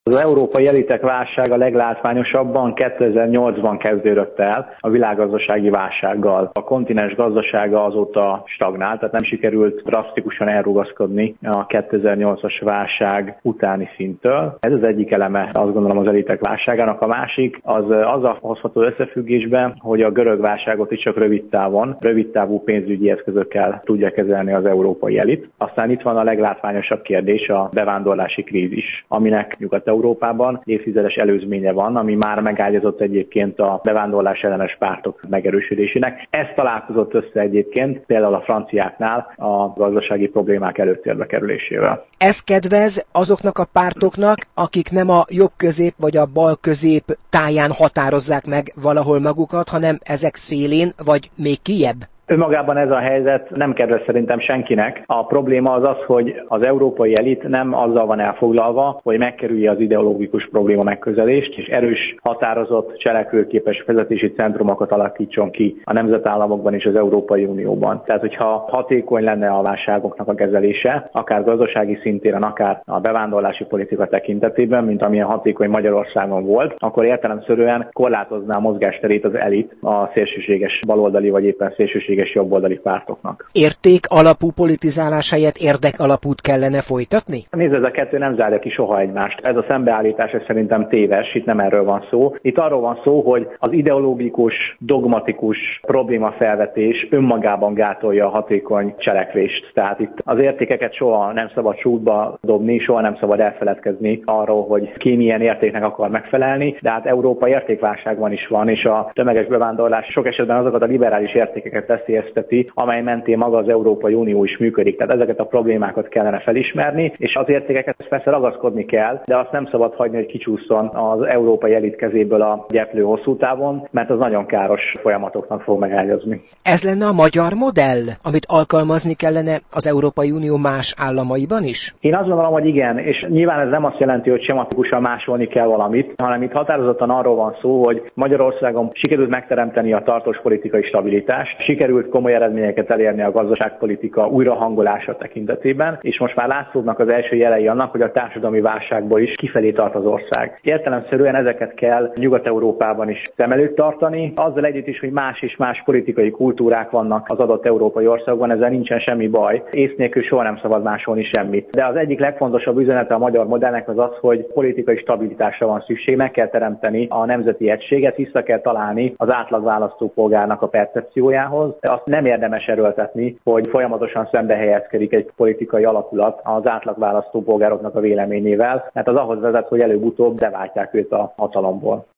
Az európai elitek válsága leglátványosabban 2008-ban kezdődött el a világgazdasági válsággal. A kontinens gazdasága azóta stagnált, tehát nem sikerült drasztikusan elrugaszkodni a 2008-as válság utáni szinttől. Ez az egyik eleme, azt gondolom, az elitek válságának. A másik az azzal hozható összefüggésben, hogy a görög válságot is csak rövidtávú pénzügyi eszközökkel tudja kezelni az európai elit. Aztán itt van a leglátványosabb kérdés, a bevándorlási krízis, aminek Nyugat-Európában évtizedes előzménye van, ami már megágyazott egyébként a bevándorlás ellenes pártok megerősödésének. Ez találkozott össze egyébként például a franciáknál a gazdasági problémák előtérbe kerülésével. Ez kedvez azoknak a pártoknak, akik nem a jobb-közép vagy a bal-közép táján határozzák meg valahol magukat, hanem ezek szélén vagy még kijebb? Önmagában ez a helyzet nem kedves szerintem senkinek. A probléma az az, hogy az európai elit nem azzal van elfoglalva, hogy megkerülje az ideológikus probléma megközelést, és erős, határozott, cselekvőképes vezetési centrumokat alakítson ki a nemzetállamokban és az Európai Unióban. Tehát, hogyha hatékony lenne a válságoknak a kezelése, akár gazdasági szintéren, akár a bevándorlási politika tekintetében, mint amilyen hatékony Magyarországon volt, akkor értelemszerűen korlátozná a mozgásterét az elit a szélsőséges baloldali vagy éppen szélsőséges jobboldali pártoknak. Érték alapú politizálás helyett érdek alapút kellene folytatni? Nézd, ez a kettő nem zárja ki soha egymást. Ez a szembeállítás szerintem téves, itt nem erről van szó. Itt arról van szó, hogy az ideológikus, dogmatikus problémafelvetés önmagában gátolja a hatékony cselekvést. Tehát itt az értékeket soha nem szabad sútba dobni, soha nem szabad elfeledkezni arról, hogy ki milyen értéknek akar megfelelni, de hát Európa értékválságban is van, és a tömeges bevándorlás sok esetben azokat a liberális értékeket veszélyezteti, amely mentén maga az Európai Unió is működik. Tehát ezeket a problémákat kellene felismerni, és az értékeket persze ragaszkodni kell, de azt nem szabad hagyni, hogy kicsúszson az európai elit kezéből a gyeplő hosszú távon, mert az nagyon káros folyamatoknak fog megágyazni. Ez lenne a magyar modell, amit alkalmazni kellene az Európai Unió más államaiban is? Én azt gondolom, hogy igen, és nyilván ez nem azt jelenti, hogy sematikusan másolni kell valamit, hanem itt határozottan arról van szó, hogy Magyarországon sikerült megteremteni a tartós politikai stabilitást, sikerült komoly eredményeket elérni a gazdaságpolitika újrahangolása tekintetében, és most már látszódnak az első jelei annak, hogy a társadalmi válságból is kifelé tart az ország. Értelemszerűen ezeket kell Nyugat-Európában is szem előtt tartani, azzal együtt is, hogy más és más politikai kultúrák vannak az adott európai országban, ezzel nincsen semmi baj. Ész nélkül soha nem szabad másolni semmit. De az egyik legfontosabb üzenete a magyar modellnek az az, hogy politikai stabilitásra van szükség, meg kell teremteni a nemzeti egységet, vissza kell találni az átlag választópolgárnak a percepciójához. Azt nem érdemes erőltetni, hogy folyamatosan szembe helyezkedik egy politikai alakulat az átlag választópolgároknak a véleményével, mert az ahhoz vezet, hogy előbb-utóbb leváltják őt a hatalomból.